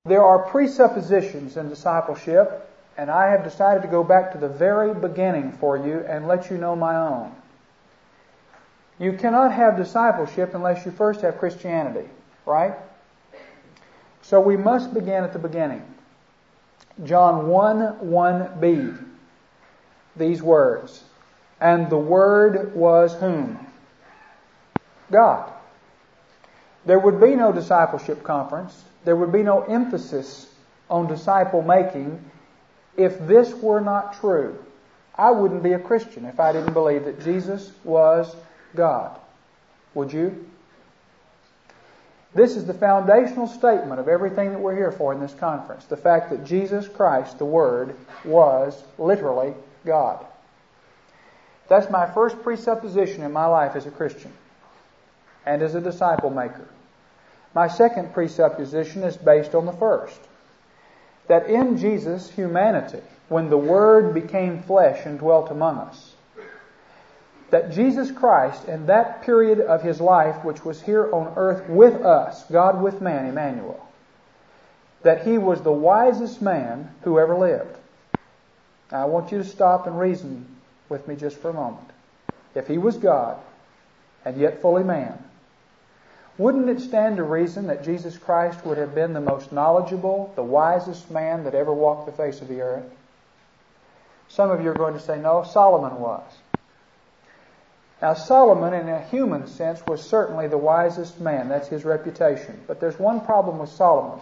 There are presuppositions in discipleship, and I have decided to go back to the very beginning for you and let you know my own. You cannot have discipleship unless you first have Christianity, right? So we must begin at the beginning. John 1:1b. These words. And the Word was whom? God. There would be no discipleship conference. There would be no emphasis on disciple making if this were not true. I wouldn't be a Christian if I didn't believe that Jesus was God. Would you? This is the foundational statement of everything that we're here for in this conference. The fact that Jesus Christ, the Word, was literally God. That's my first presupposition in my life as a Christian and as a disciple maker. My second presupposition is based on the first. That in Jesus' humanity, when the Word became flesh and dwelt among us, that Jesus Christ, in that period of His life, which was here on earth with us, God with man, Emmanuel, that He was the wisest man who ever lived. Now I want you to stop and reason with me just for a moment. If He was God, and yet fully man, wouldn't it stand to reason that Jesus Christ would have been the most knowledgeable, the wisest man that ever walked the face of the earth? Some of you are going to say, no, Solomon was. Now, Solomon, in a human sense, was certainly the wisest man. That's his reputation. But there's one problem with Solomon.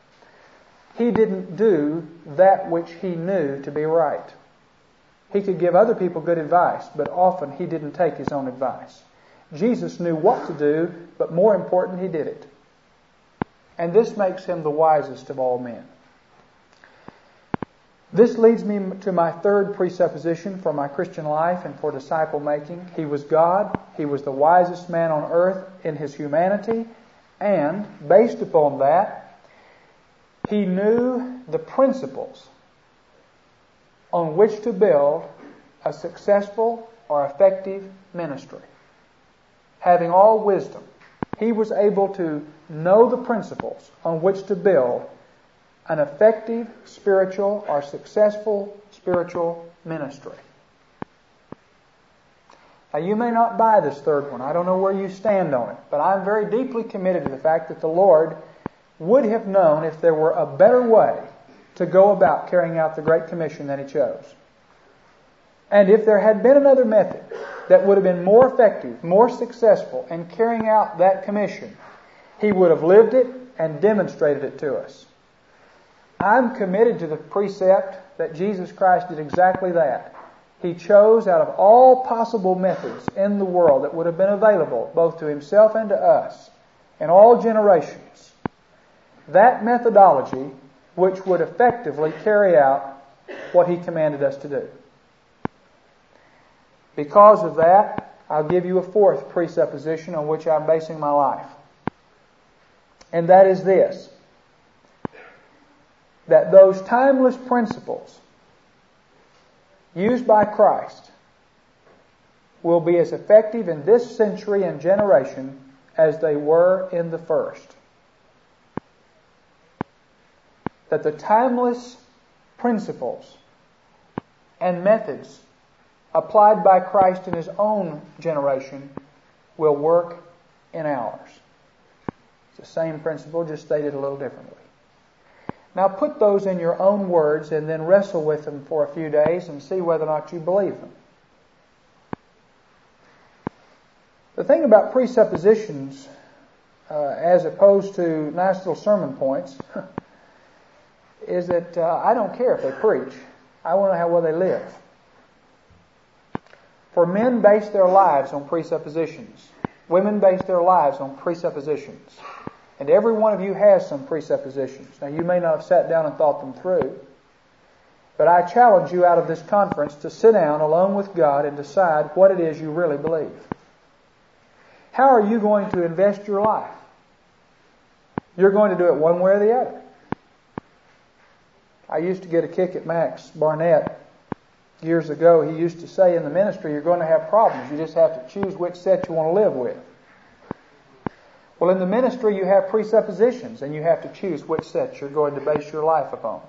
He didn't do that which he knew to be right. He could give other people good advice, but often he didn't take his own advice. Jesus knew what to do, but more important, He did it. And this makes Him the wisest of all men. This leads me to my third presupposition for my Christian life and for disciple making. He was God. He was the wisest man on earth in His humanity. And based upon that, He knew the principles on which to build a successful or effective ministry. Having all wisdom, He was able to know the principles on which to build an effective spiritual or successful spiritual ministry. Now, you may not buy this third one. I don't know where you stand on it. But I'm very deeply committed to the fact that the Lord would have known if there were a better way to go about carrying out the Great Commission than He chose. And if there had been another method that would have been more effective, more successful in carrying out that commission, He would have lived it and demonstrated it to us. I'm committed to the precept that Jesus Christ did exactly that. He chose out of all possible methods in the world that would have been available, both to Himself and to us, in all generations, that methodology which would effectively carry out what He commanded us to do. Because of that, I'll give you a fourth presupposition on which I'm basing my life. And that is this: that those timeless principles used by Christ will be as effective in this century and generation as they were in the first. That the timeless principles and methods applied by Christ in His own generation will work in ours. It's the same principle, just stated a little differently. Now put those in your own words and then wrestle with them for a few days and see whether or not you believe them. The thing about presuppositions, as opposed to nice little sermon points, is that I don't care if they preach. I want to know how well they live. For men base their lives on presuppositions. Women base their lives on presuppositions. And every one of you has some presuppositions. Now, you may not have sat down and thought them through, but I challenge you out of this conference to sit down alone with God and decide what it is you really believe. How are you going to invest your life? You're going to do it one way or the other. I used to get a kick at Max Barnett years ago. He used to say, in the ministry, you're going to have problems. You just have to choose which set you want to live with. Well, in the ministry you have presuppositions, and you have to choose which set you're going to base your life upon.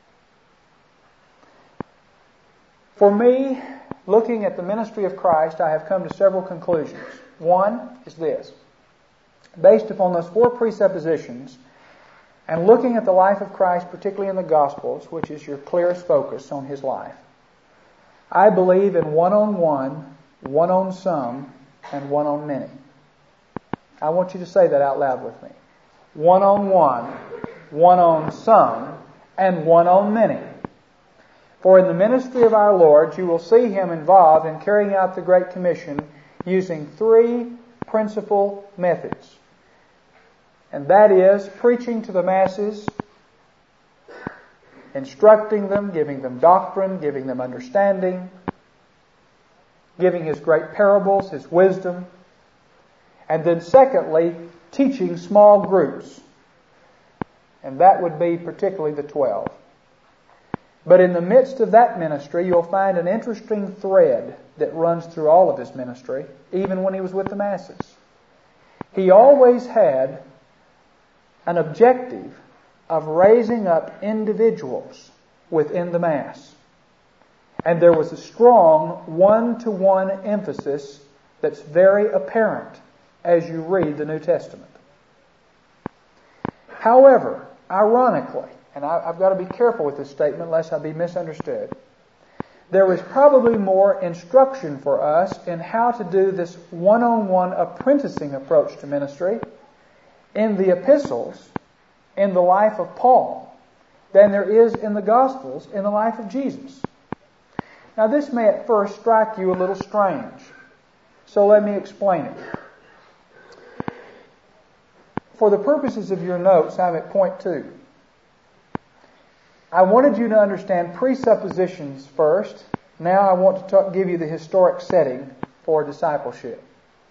For me, looking at the ministry of Christ, I have come to several conclusions. One is this. Based upon those 4 presuppositions, and looking at the life of Christ, particularly in the Gospels, which is your clearest focus on His life, I believe in one-on-one, one-on-some, and one-on-many. I want you to say that out loud with me. One-on-one, one-on-some, and one-on-many. For in the ministry of our Lord, you will see Him involved in carrying out the Great Commission using 3 principal methods. And that is preaching to the masses, instructing them, giving them doctrine, giving them understanding, giving His great parables, His wisdom, and then secondly, teaching small groups. And that would be particularly the 12. But in the midst of that ministry, you'll find an interesting thread that runs through all of His ministry, even when He was with the masses. He always had an objective of raising up individuals within the mass. And there was a strong one-to-one emphasis that's very apparent as you read the New Testament. However, ironically, and I've got to be careful with this statement lest I be misunderstood, there is probably more instruction for us in how to do this one-on-one apprenticing approach to ministry in the epistles, in the life of Paul, than there is in the Gospels in the life of Jesus. Now this may at first strike you a little strange, so let me explain it. For the purposes of your notes, I'm at point 2. I wanted you to understand presuppositions first. Now I want to give you the historic setting for discipleship.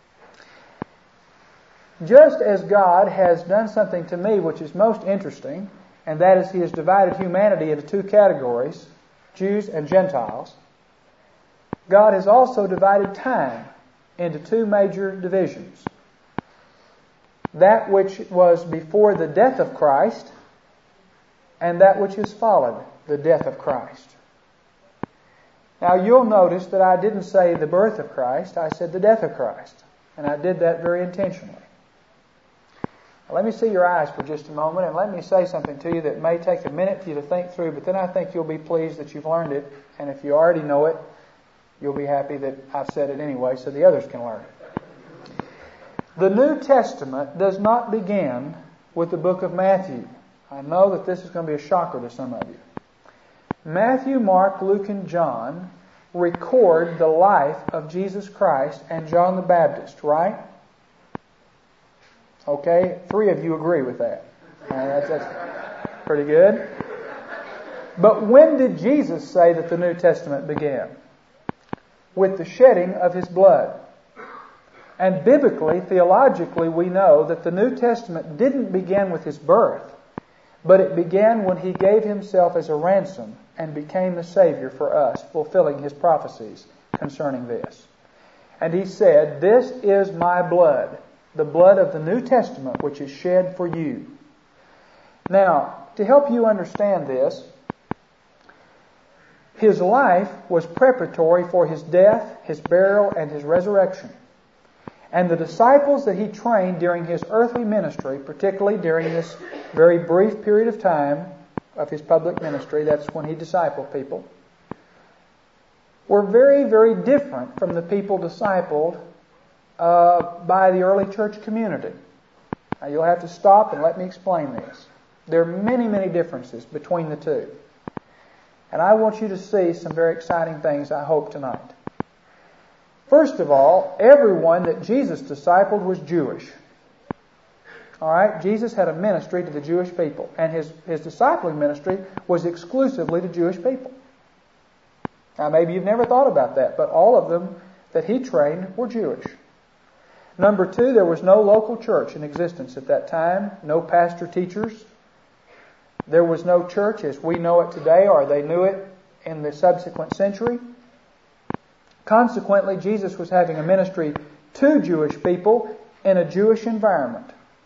Just as God has done something to me which is most interesting, and that is He has divided humanity into 2 categories, Jews and Gentiles, God has also divided time into 2 major divisions. That which was before the death of Christ, and that which has followed the death of Christ. Now you'll notice that I didn't say the birth of Christ, I said the death of Christ. And I did that very intentionally. Now, let me see your eyes for just a moment, and let me say something to you that may take a minute for you to think through, but then I think you'll be pleased that you've learned it, and if you already know it, you'll be happy that I've said it anyway so the others can learn it. The New Testament does not begin with the book of Matthew. I know that this is going to be a shocker to some of you. Matthew, Mark, Luke, and John record the life of Jesus Christ and John the Baptist, right? Okay, 3 of you agree with that. That's pretty good. But when did Jesus say that the New Testament began? With the shedding of His blood. And biblically, theologically, we know that the New Testament didn't begin with His birth, but it began when He gave Himself as a ransom and became the Savior for us, fulfilling His prophecies concerning this. And He said, "This is my blood, the blood of the New Testament, which is shed for you." Now, to help you understand this, His life was preparatory for His death, His burial, and His resurrection. And the disciples that He trained during His earthly ministry, particularly during this very brief period of time of His public ministry, that's when He discipled people, were very, very different from the people discipled by the early church community. Now you'll have to stop and let me explain this. There are many, many differences between the two. And I want you to see some very exciting things, I hope, tonight. First of all, everyone that Jesus discipled was Jewish. All right? Jesus had a ministry to the Jewish people, and his discipling ministry was exclusively to Jewish people. Now, maybe you've never thought about that, but all of them that He trained were Jewish. Number 2, there was no local church in existence at that time, no pastor teachers. There was no church as we know it today, or they knew it in the subsequent century. Consequently, Jesus was having a ministry to Jewish people in a Jewish environment.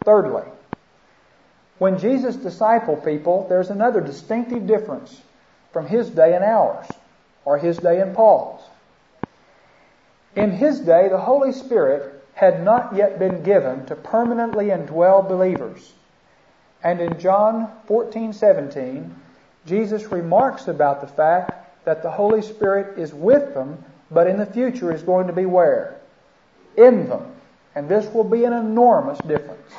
Thirdly, when Jesus discipled people, there's another distinctive difference from His day and ours, or His day and Paul's. In His day, the Holy Spirit had not yet been given to permanently indwell believers. And in John 14:17, Jesus remarks about the fact that the Holy Spirit is with them, but in the future is going to be where? In them. And this will be an enormous difference.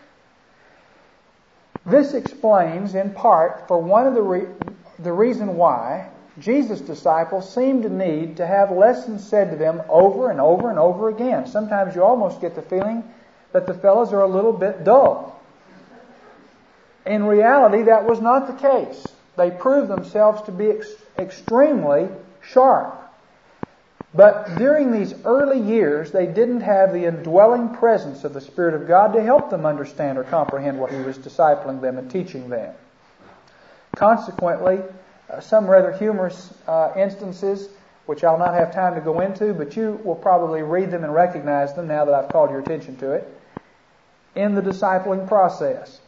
This explains, in part, for one of the reason why Jesus' disciples seem to need to have lessons said to them over and over and over again. Sometimes you almost get the feeling that the fellows are a little bit dull. In reality, that was not the case. They proved themselves to be extremely sharp. But during these early years, they didn't have the indwelling presence of the Spirit of God to help them understand or comprehend what He was discipling them and teaching them. Consequently, some rather humorous instances, which I'll not have time to go into, but you will probably read them and recognize them now that I've called your attention to it, in the discipling process.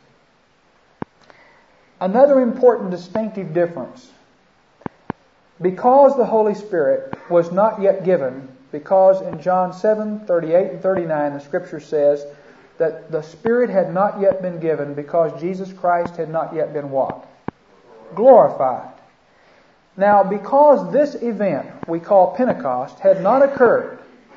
Another important distinctive difference. Because the Holy Spirit was not yet given, because in John 7:38 and 39 the Scripture says that the Spirit had not yet been given because Jesus Christ had not yet been what? Glorified. Now, because this event we call Pentecost had not occurred,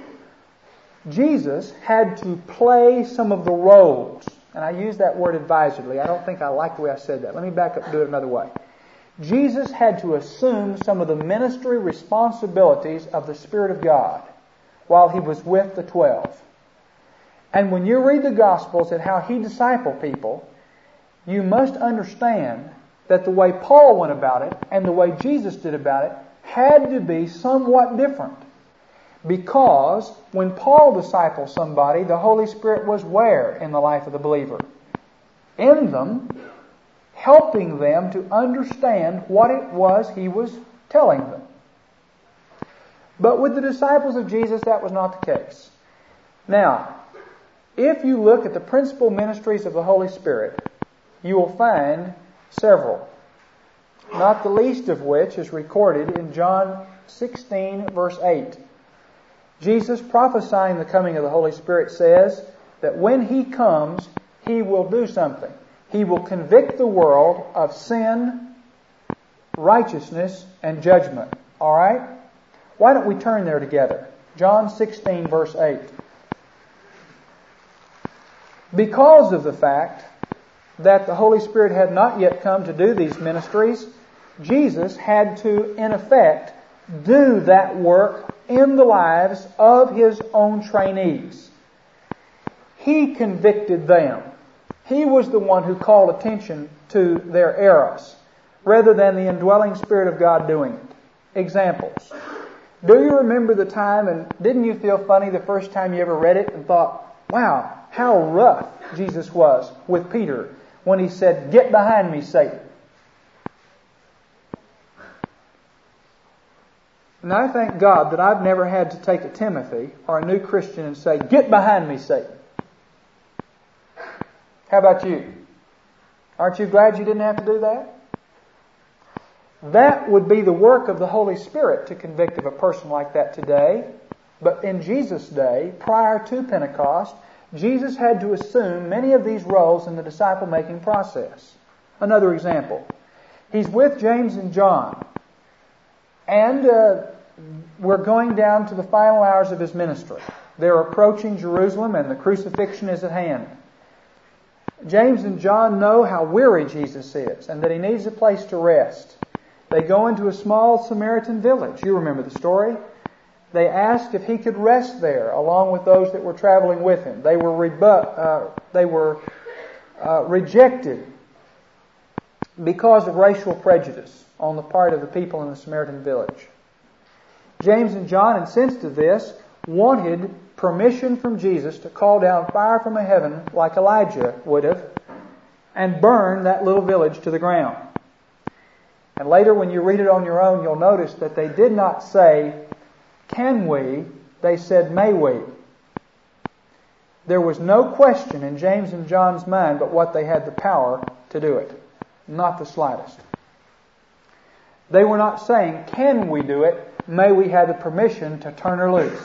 Jesus had to play some of the roles. And I use that word advisedly. I don't think I like the way I said that. Let me back up and do it another way. Jesus had to assume some of the ministry responsibilities of the Spirit of God while He was with the 12. And when you read the Gospels and how He discipled people, you must understand that the way Paul went about it and the way Jesus did about it had to be somewhat different. Because when Paul discipled somebody, the Holy Spirit was where in the life of the believer? In them, helping them to understand what it was He was telling them. But with the disciples of Jesus, that was not the case. Now, if you look at the principal ministries of the Holy Spirit, you will find several, not the least of which is recorded in John 16, verse 8. Jesus, prophesying the coming of the Holy Spirit, says that when He comes, He will do something. He will convict the world of sin, righteousness, and judgment. All right? Why don't we turn there together? John 16, verse 8. Because of the fact that the Holy Spirit had not yet come to do these ministries, Jesus had to, in effect, do that work in the lives of His own trainees. He convicted them. He was the one who called attention to their errors, rather than the indwelling Spirit of God doing it. Examples. Do you remember the time, and didn't you feel funny the first time you ever read it and thought, wow, how rough Jesus was with Peter when He said, "Get behind me, Satan." And I thank God that I've never had to take a Timothy or a new Christian and say, "Get behind me, Satan." How about you? Aren't you glad you didn't have to do that? That would be the work of the Holy Spirit to convict of a person like that today. But in Jesus' day, prior to Pentecost, Jesus had to assume many of these roles in the disciple-making process. Another example. He's with James and John. And we're going down to the final hours of His ministry. They're approaching Jerusalem and the crucifixion is at hand. James and John know how weary Jesus is and that He needs a place to rest. They go into a small Samaritan village. You remember the story. They asked if He could rest there along with those that were traveling with Him. They were rejected because of racial prejudice on the part of the people in the Samaritan village. James and John, incensed at this, wanted permission from Jesus to call down fire from heaven like Elijah would have and burn that little village to the ground. And later when you read it on your own, you'll notice that they did not say, "Can we?" They said, "May we?" There was no question in James and John's mind but what they had the power to do it. Not the slightest. They were not saying, can we do it? May we have the permission to turn her loose?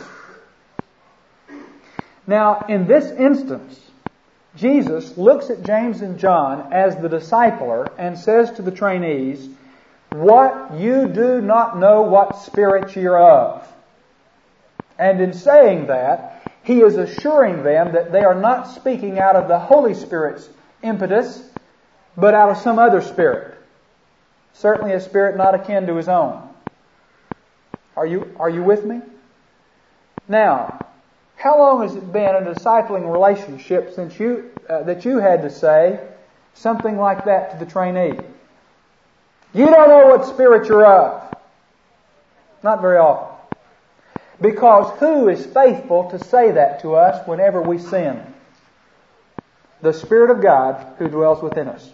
Now, in this instance, Jesus looks at James and John as the discipler and says to the trainees, what you do not know what spirit you're of. And in saying that, He is assuring them that they are not speaking out of the Holy Spirit's impetus, but out of some other spirit. Certainly a spirit not akin to His own. Are you with me? Now, how long has it been a discipling relationship since that you had to say something like that to the trainee? You don't know what spirit you're of. Not very often. Because who is faithful to say that to us whenever we sin? The Spirit of God who dwells within us.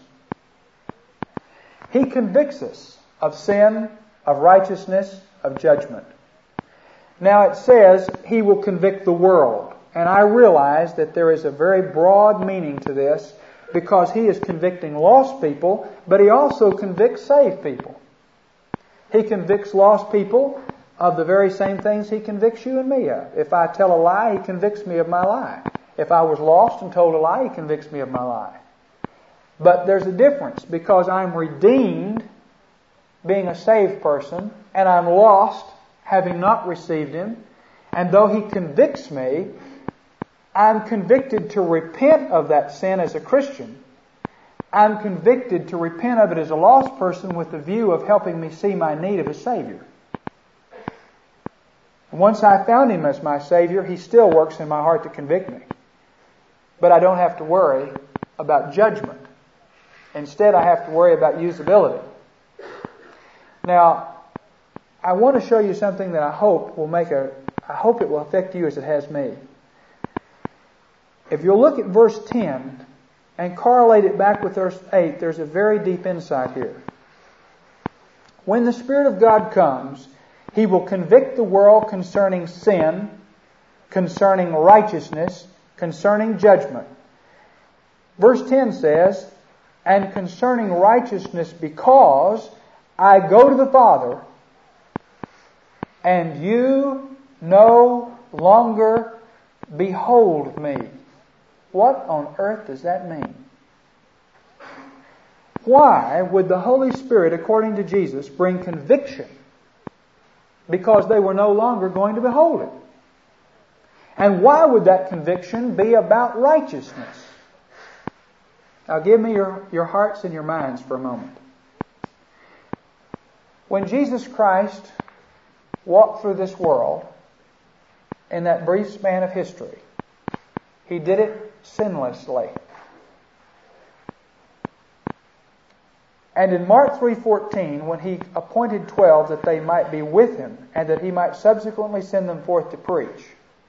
He convicts us of sin, of righteousness, of judgment. Now it says He will convict the world. And I realize that there is a very broad meaning to this because He is convicting lost people, but He also convicts saved people. He convicts lost people of the very same things He convicts you and me of. If I tell a lie, He convicts me of my lie. If I was lost and told a lie, He convicts me of my lie. But there's a difference because I'm redeemed, being a saved person, and I'm lost, having not received Him. And though He convicts me, I'm convicted to repent of that sin as a Christian. I'm convicted to repent of it as a lost person with the view of helping me see my need of a Savior. Once I found Him as my Savior, He still works in my heart to convict me. But I don't have to worry about judgment. Instead, I have to worry about usability. Now, I want to show you something that I hope it will affect you as it has me. If you'll look at verse 10 and correlate it back with verse 8, there's a very deep insight here. When the Spirit of God comes, He will convict the world concerning sin, concerning righteousness, concerning judgment. Verse 10 says, and concerning righteousness because I go to the Father and you no longer behold me. What on earth does that mean? Why would the Holy Spirit, according to Jesus, bring conviction? Because they were no longer going to behold it. And why would that conviction be about righteousness? Now give me your hearts and your minds for a moment. When Jesus Christ walked through this world in that brief span of history, He did it sinlessly. And in Mark 3:14, when He appointed 12 that they might be with Him and that He might subsequently send them forth to preach,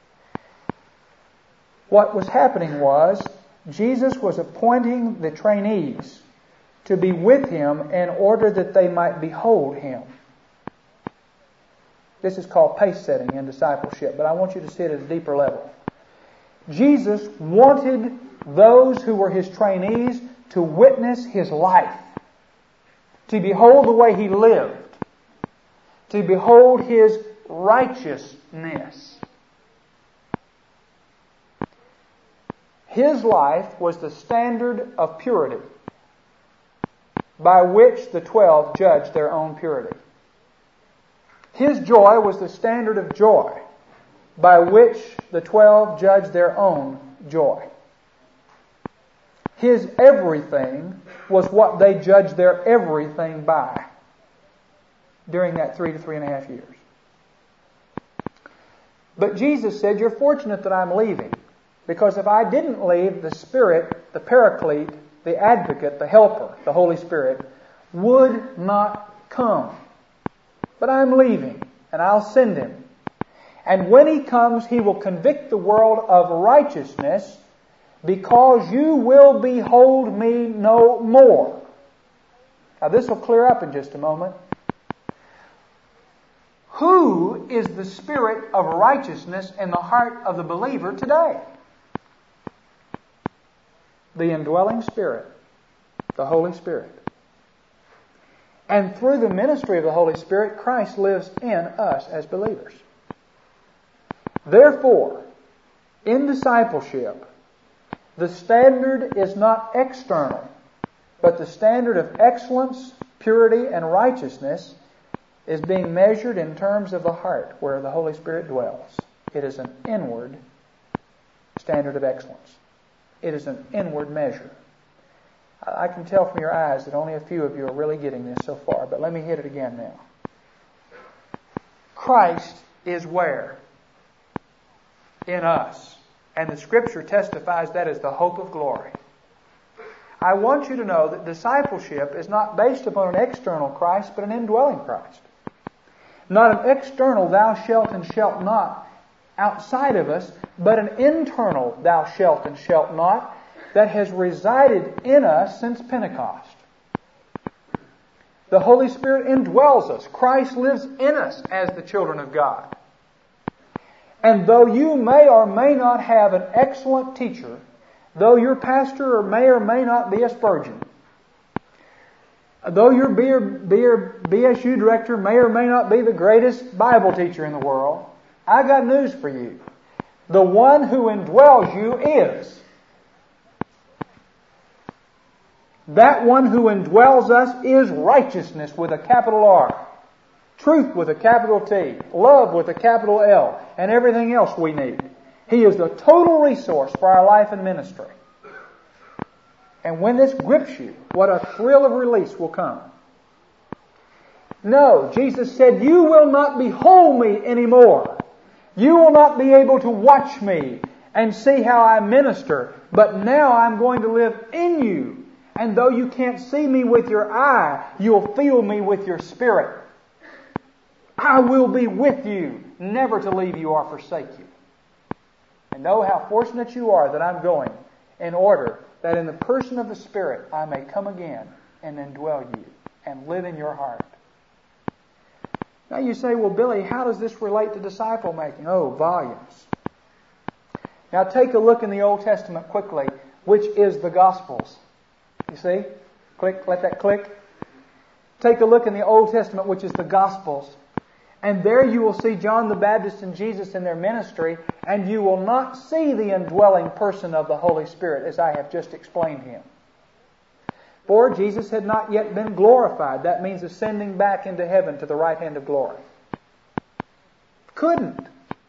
what was happening was Jesus was appointing the trainees to be with Him in order that they might behold Him. This is called pace setting in discipleship, but I want you to see it at a deeper level. Jesus wanted those who were His trainees to witness His life, to behold the way He lived, to behold His righteousness. His life was the standard of purity by which the 12 judged their own purity. His joy was the standard of joy by which the 12 judged their own joy. His everything was what they judged their everything by during that 3 to 3.5 years. But Jesus said, you're fortunate that I'm leaving, because if I didn't leave, the Spirit, the Paraclete, the Advocate, the Helper, the Holy Spirit, would not come. But I'm leaving, and I'll send Him. And when He comes, He will convict the world of righteousness, because you will behold me no more. Now this will clear up in just a moment. Who is the Spirit of righteousness in the heart of the believer today? the indwelling Spirit, the Holy Spirit. And through the ministry of the Holy Spirit, Christ lives in us as believers. Therefore, in discipleship, the standard is not external, but the standard of excellence, purity, and righteousness is being measured in terms of the heart where the Holy Spirit dwells. It is an inward standard of excellence. It is an inward measure. I can tell from your eyes that only a few of you are really getting this so far, but let me hit it again now. Christ is where? In us. And the Scripture testifies that is the hope of glory. I want you to know that discipleship is not based upon an external Christ, but an indwelling Christ. Not an external thou shalt and shalt not outside of us, but an internal thou shalt and shalt not that has resided in us since Pentecost. The Holy Spirit indwells us. Christ lives in us as the children of God. And though you may or may not have an excellent teacher, though your pastor may or may not be a Spurgeon, though your BSU director may or may not be the greatest Bible teacher in the world, I got news for you. The one who indwells you is. That one who indwells us is righteousness with a capital R, truth with a capital T, love with a capital L, and everything else we need. He is the total resource for our life and ministry. And when this grips you, what a thrill of release will come. No, Jesus said, you will not behold me anymore. You will not be able to watch me and see how I minister, but now I'm going to live in you. And though you can't see me with your eye, you'll feel me with your spirit. I will be with you, never to leave you or forsake you. And know how fortunate you are that I'm going in order that in the person of the Spirit I may come again and indwell you and live in your heart. Now you say, well, Billy, how does this relate to disciple making? Oh, volumes. Now take a look in the Old Testament quickly, which is the Gospels. You see? Click, let that click. Take a look in the Old Testament, which is the Gospels. And there you will see John the Baptist and Jesus in their ministry, and you will not see the indwelling person of the Holy Spirit as I have just explained Him. For Jesus had not yet been glorified. That means ascending back into heaven to the right hand of glory. Couldn't.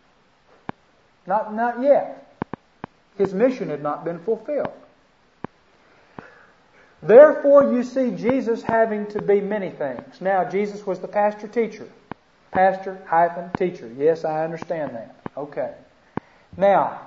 Not yet. His mission had not been fulfilled. Therefore you see Jesus having to be many things. Now Jesus was the pastor-teacher. Pastor-teacher. Yes, I understand that. Okay. Now,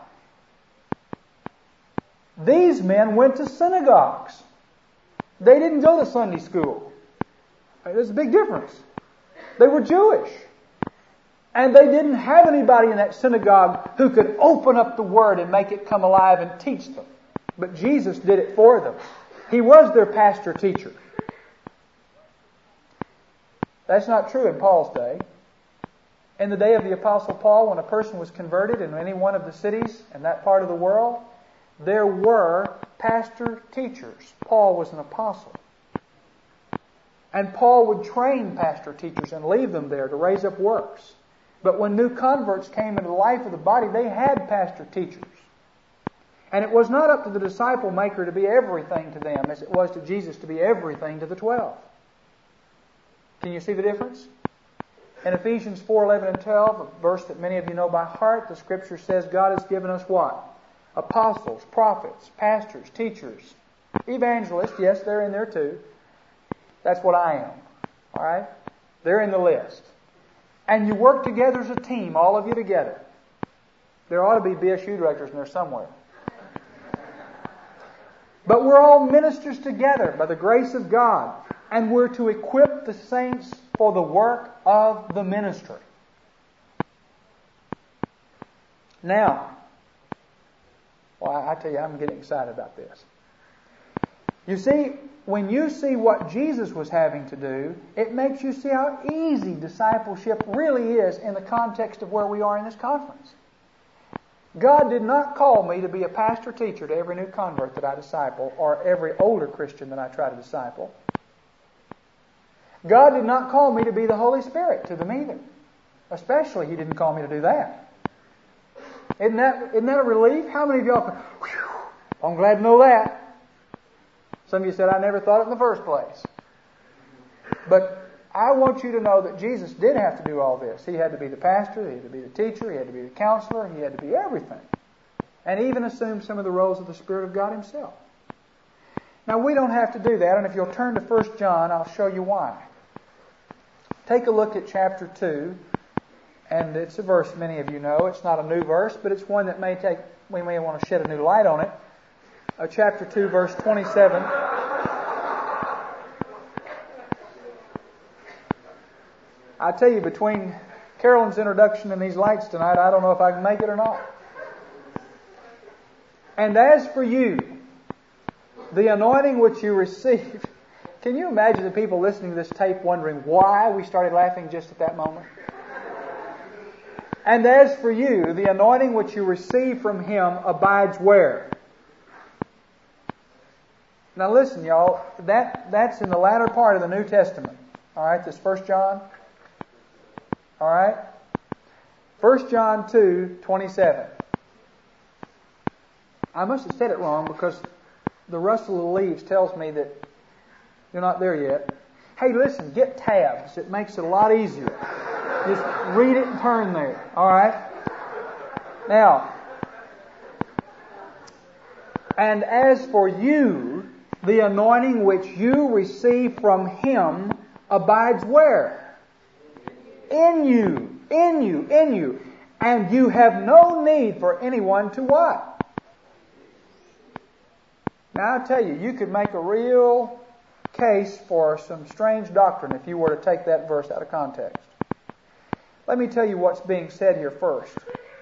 these men went to synagogues. They didn't go to Sunday school. There's a big difference. They were Jewish. And they didn't have anybody in that synagogue who could open up the Word and make it come alive and teach them. But Jesus did it for them. He was their pastor-teacher. That's not true in Paul's day. In the day of the Apostle Paul, when a person was converted in any one of the cities in that part of the world, there were pastor-teachers. Paul was an apostle. And Paul would train pastor-teachers and leave them there to raise up works. But when new converts came into the life of the body, they had pastor-teachers. And it was not up to the disciple maker to be everything to them as it was to Jesus to be everything to the 12. Can you see the difference? In Ephesians 4:11 and 12, a verse that many of you know by heart, the Scripture says God has given us what? Apostles, prophets, pastors, teachers, evangelists. Yes, they're in there too. That's what I am. All right? They're in the list. And you work together as a team, all of you together. There ought to be BSU directors in there somewhere. But we're all ministers together by the grace of God. And we're to equip the saints for the work of the ministry. Now, well, I tell you, I'm getting excited about this. You see, when you see what Jesus was having to do, it makes you see how easy discipleship really is in the context of where we are in this conference. God did not call me to be a pastor teacher to every new convert that I disciple or every older Christian that I try to disciple. God did not call me to be the Holy Spirit to them either. Especially He didn't call me to do that. Isn't that a relief? How many of y'all, whew, I'm glad to know that. Some of you said, I never thought it in the first place. But I want you to know that Jesus did have to do all this. He had to be the pastor, He had to be the teacher, He had to be the counselor, He had to be everything. And even assume some of the roles of the Spirit of God Himself. Now we don't have to do that, and if you'll turn to 1 John, I'll show you why. Take a look at chapter 2, and it's a verse many of you know. It's not a new verse, but it's one that we may want to shed a new light on it. Chapter 2, verse 27. I tell you, between Carolyn's introduction and these lights tonight, I don't know if I can make it or not. And as for you, the anointing which you received. Can you imagine the people listening to this tape wondering why we started laughing just at that moment? And as for you, the anointing which you receive from Him abides where? Now listen, y'all, that's in the latter part of the New Testament. Alright, this 1 John. Alright? 1 John 2:27. I must have said it wrong because the rustle of the leaves tells me that you're not there yet. Hey, listen, get tabs. It makes it a lot easier. Just read it and turn there. Alright? Now, and as for you, the anointing which you receive from Him abides where? In you. In you. In you. And you have no need for anyone to what? Now I tell you, you could make a real case for some strange doctrine if you were to take that verse out of context. Let me tell you what's being said here first.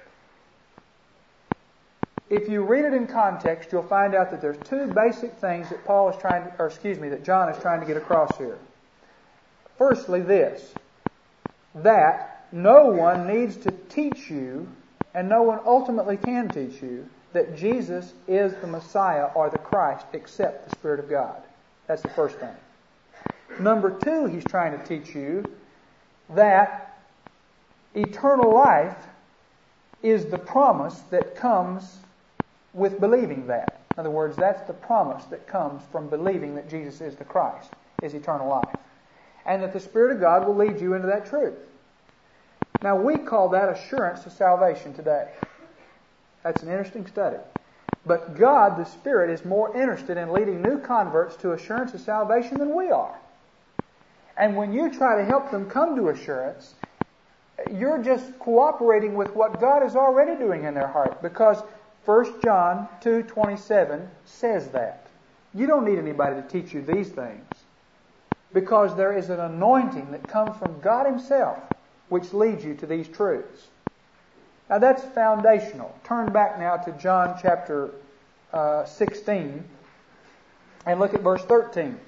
If you read it in context, you'll find out that there's two basic things that that John is trying to get across here. Firstly, this, that no one needs to teach you, and no one ultimately can teach you, that Jesus is the Messiah or the Christ except the Spirit of God. That's the first thing. Number two, he's trying to teach you that eternal life is the promise that comes with believing that. In other words, that's the promise that comes from believing that Jesus is the Christ, is eternal life. And that the Spirit of God will lead you into that truth. Now, we call that assurance of salvation today. That's an interesting study. But God, the Spirit, is more interested in leading new converts to assurance of salvation than we are. And when you try to help them come to assurance, you're just cooperating with what God is already doing in their heart. Because 1 John 2:27 says that. You don't need anybody to teach you these things. Because there is an anointing that comes from God Himself which leads you to these truths. Now that's foundational. Turn back now to John chapter 16 and look at verse 13.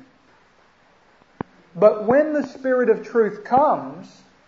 But when the Spirit of truth comes,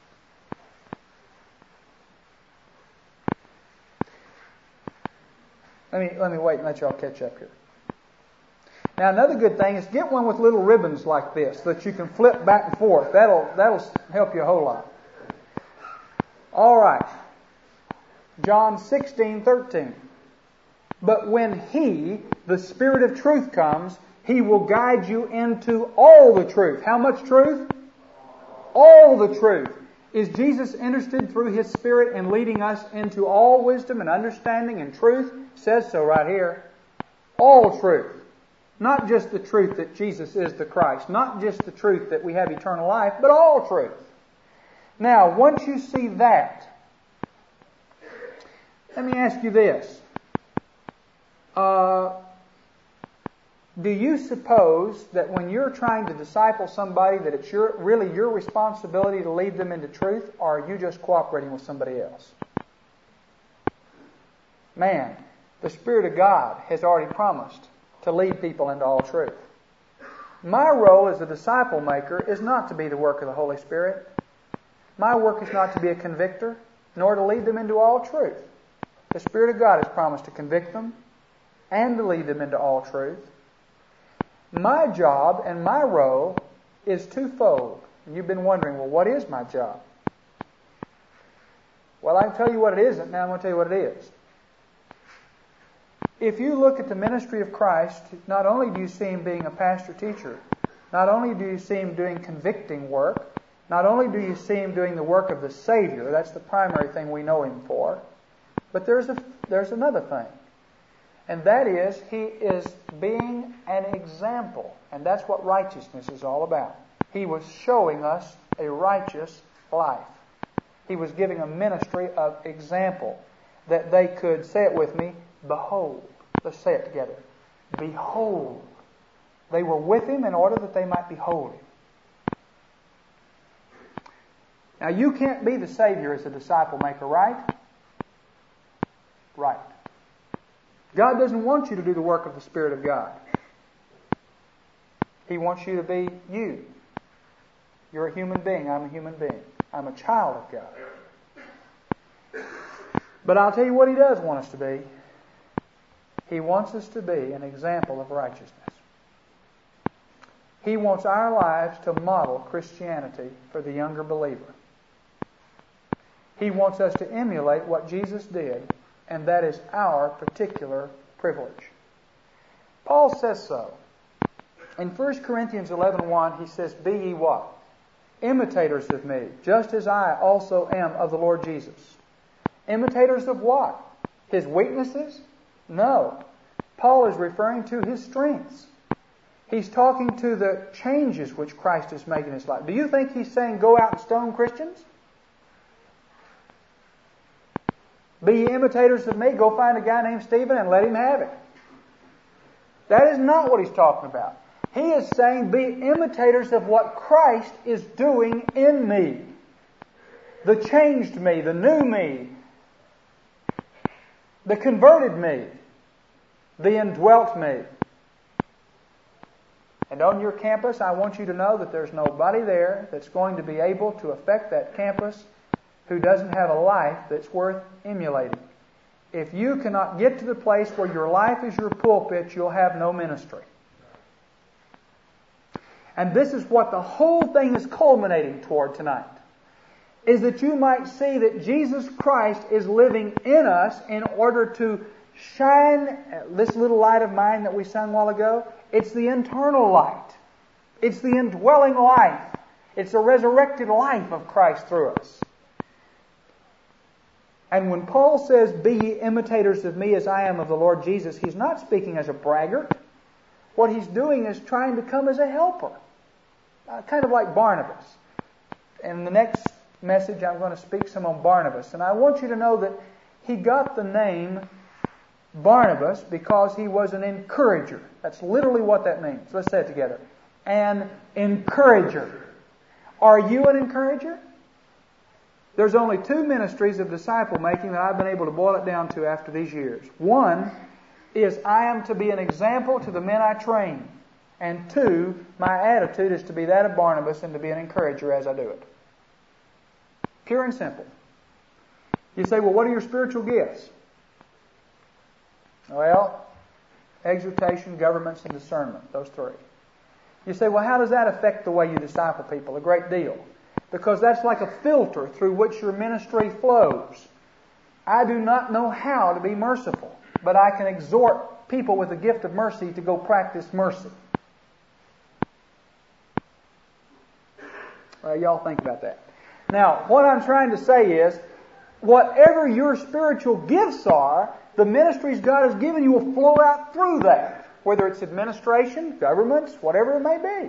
let me wait and let y'all catch up here. Now another good thing is get one with little ribbons like this that you can flip back and forth. That'll help you a whole lot. All right. John 16:13. But when He, the Spirit of truth, comes, He will guide you into all the truth. How much truth? All the truth. Is Jesus interested through His Spirit in leading us into all wisdom and understanding and truth? It says so right here. All truth. Not just the truth that Jesus is the Christ. Not just the truth that we have eternal life, but all truth. Now, once you see that, let me ask you this. Do you suppose that when you're trying to disciple somebody that it's really your responsibility to lead them into truth, or are you just cooperating with somebody else? Man, the Spirit of God has already promised to lead people into all truth. My role as a disciple maker is not to be the work of the Holy Spirit. My work is not to be a convictor, nor to lead them into all truth. The Spirit of God has promised to convict them and to lead them into all truth. My job and my role is twofold. And you've been wondering, well, what is my job? Well, I can tell you what it isn't. Now I'm going to tell you what it is. If you look at the ministry of Christ, not only do you see Him being a pastor-teacher, not only do you see Him doing convicting work, not only do you see Him doing the work of the Savior, that's the primary thing we know Him for, but there's another thing. And that is, He is being an example. And that's what righteousness is all about. He was showing us a righteous life. He was giving a ministry of example that they could, say it with me, behold. Let's say it together. Behold. They were with Him in order that they might behold Him. Now you can't be the Savior as a disciple maker, right? Right. God doesn't want you to do the work of the Spirit of God. He wants you to be you. You're a human being. I'm a human being. I'm a child of God. But I'll tell you what He does want us to be. He wants us to be an example of righteousness. He wants our lives to model Christianity for the younger believer. He wants us to emulate what Jesus did, and that is our particular privilege. Paul says so. In 1 Corinthians 11:1, he says, "Be ye what? Imitators of me, just as I also am of the Lord Jesus." Imitators of what? His weaknesses? No. Paul is referring to His strengths. He's talking to the changes which Christ is making in His life. Do you think He's saying go out and stone Christians? Be ye imitators of me, go find a guy named Stephen and let him have it. That is not what he's talking about. He is saying be imitators of what Christ is doing in me. The changed me, the new me, the converted me, the indwelt me. And on your campus, I want you to know that there's nobody there that's going to be able to affect that campus who doesn't have a life that's worth emulating. If you cannot get to the place where your life is your pulpit, you'll have no ministry. And this is what the whole thing is culminating toward tonight, is that you might see that Jesus Christ is living in us in order to shine this little light of mine that we sang a while ago. It's the internal light. It's the indwelling life. It's the resurrected life of Christ through us. And when Paul says, "Be ye imitators of me as I am of the Lord Jesus," he's not speaking as a braggart. What he's doing is trying to come as a helper. Kind of like Barnabas. In the next message, I'm going to speak some on Barnabas. And I want you to know that he got the name Barnabas because he was an encourager. That's literally what that means. Let's say it together. An encourager. Are you an encourager? There's only two ministries of disciple making that I've been able to boil it down to after these years. One is I am to be an example to the men I train. And two, my attitude is to be that of Barnabas and to be an encourager as I do it. Pure and simple. You say, well, what are your spiritual gifts? Well, exhortation, governments, and discernment. Those three. You say, well, how does that affect the way you disciple people? A great deal. Because that's like a filter through which your ministry flows. I do not know how to be merciful, but I can exhort people with the gift of mercy to go practice mercy. Y'all think about that. Now, what I'm trying to say is, whatever your spiritual gifts are, the ministries God has given you will flow out through that. Whether it's administration, governments, whatever it may be.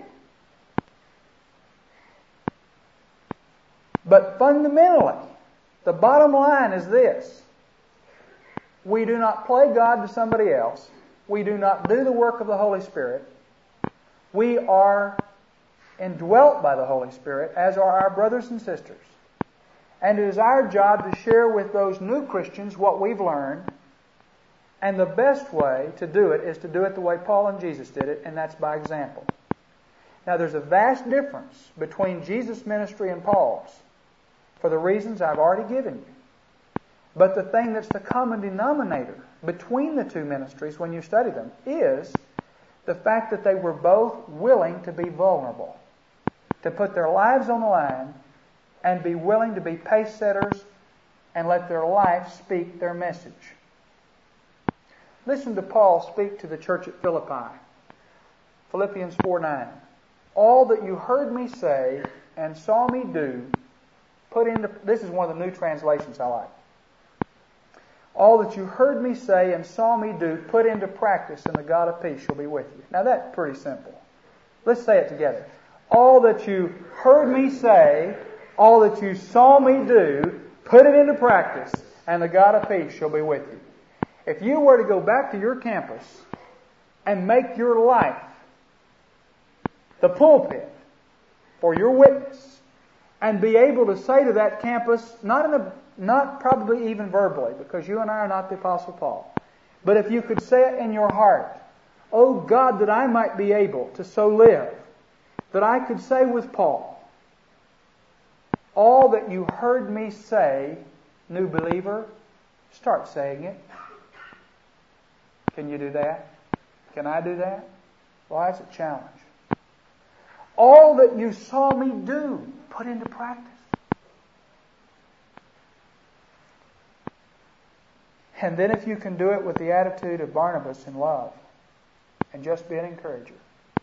But fundamentally, the bottom line is this. We do not play God to somebody else. We do not do the work of the Holy Spirit. We are indwelt by the Holy Spirit, as are our brothers and sisters. And it is our job to share with those new Christians what we've learned. And the best way to do it is to do it the way Paul and Jesus did it, and that's by example. Now, there's a vast difference between Jesus' ministry and Paul's, for the reasons I've already given you. But the thing that's the common denominator between the two ministries when you study them is the fact that they were both willing to be vulnerable, to put their lives on the line and be willing to be pace setters and let their life speak their message. Listen to Paul speak to the church at Philippi. Philippians 4:9. All that you heard me say and saw me do, put into... This is one of the new translations I like. All that you heard me say and saw me do, put into practice, and the God of peace shall be with you. Now that's pretty simple. Let's say it together. All that you heard me say, all that you saw me do, put it into practice, and the God of peace shall be with you. If you were to go back to your campus and make your life the pulpit for your witness, and be able to say to that campus, not probably even verbally, because you and I are not the Apostle Paul, but if you could say it in your heart, "Oh God, that I might be able to so live, that I could say with Paul, all that you heard me say, new believer, start saying it." Can you do that? Can I do that? Well, that's a challenge. All that you saw me do, put into practice. And then if you can do it with the attitude of Barnabas in love and just be an encourager,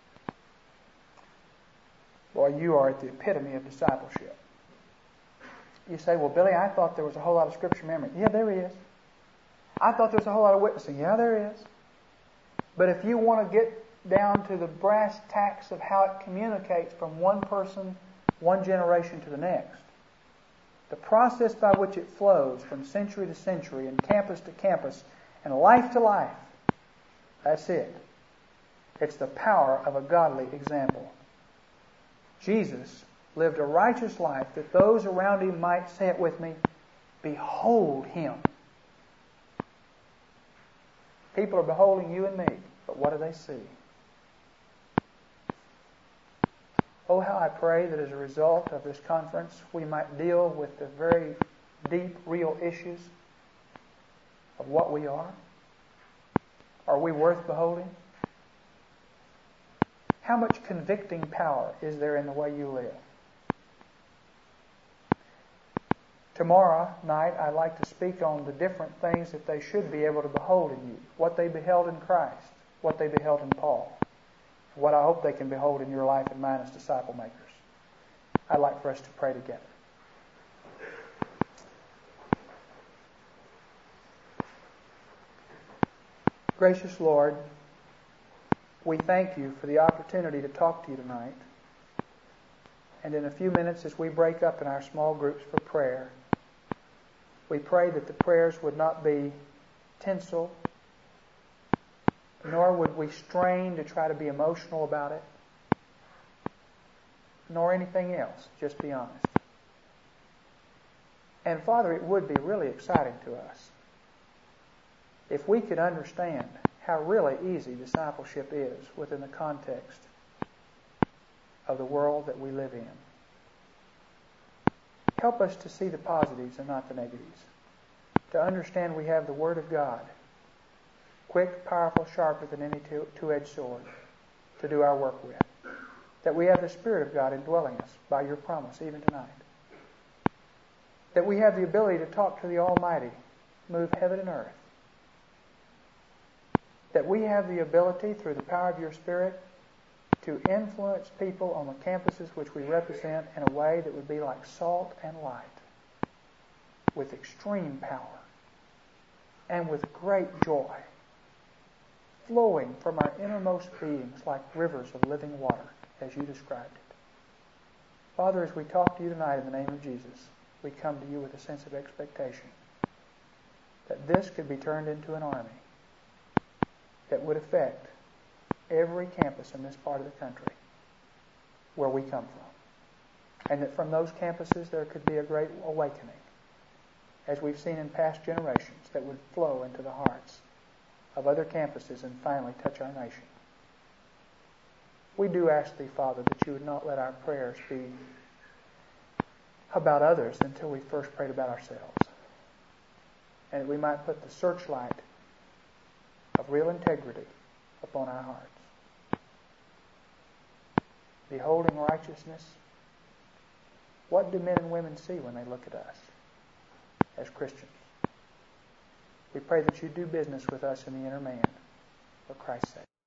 boy, you are at the epitome of discipleship. You say, "Well, Billy, I thought there was a whole lot of scripture memory." Yeah, there is. I thought there was a whole lot of witnessing. Yeah, there is. But if you want to get down to the brass tacks of how it communicates from one person, one generation to the next, the process by which it flows from century to century and campus to campus and life to life, that's it. It's the power of a godly example. Jesus lived a righteous life that those around him might, say it with me, behold him. People are beholding you and me, but what do they see? Oh, how I pray that as a result of this conference, we might deal with the very deep, real issues of what we are. Are we worth beholding? How much convicting power is there in the way you live? Tomorrow night, I'd like to speak on the different things that they should be able to behold in you. What they beheld in Christ, what they beheld in Paul, what I hope they can behold in your life and mine as disciple makers. I'd like for us to pray together. Gracious Lord, we thank you for the opportunity to talk to you tonight. And in a few minutes, as we break up in our small groups for prayer, we pray that the prayers would not be tinsel, nor would we strain to try to be emotional about it, nor anything else. Just be honest. And Father, it would be really exciting to us if we could understand how really easy discipleship is within the context of the world that we live in. Help us to see the positives and not the negatives. To understand we have the Word of God, quick, powerful, sharper than any two-edged sword, to do our work with. That we have the Spirit of God indwelling us by your promise, even tonight. That we have the ability to talk to the Almighty, move heaven and earth. That we have the ability, through the power of your Spirit, to influence people on the campuses which we represent in a way that would be like salt and light, with extreme power and with great joy, flowing from our innermost beings like rivers of living water, as you described it. Father, as we talk to you tonight in the name of Jesus, we come to you with a sense of expectation that this could be turned into an army that would affect every campus in this part of the country where we come from. And that from those campuses there could be a great awakening, as we've seen in past generations, that would flow into the hearts of other campuses and finally touch our nation. We do ask thee, Father, that you would not let our prayers be about others until we first prayed about ourselves. and that we might put the searchlight of real integrity upon our hearts. Beholding righteousness, what do men and women see when they look at us as Christians? We pray that you do business with us in the inner man for Christ's sake.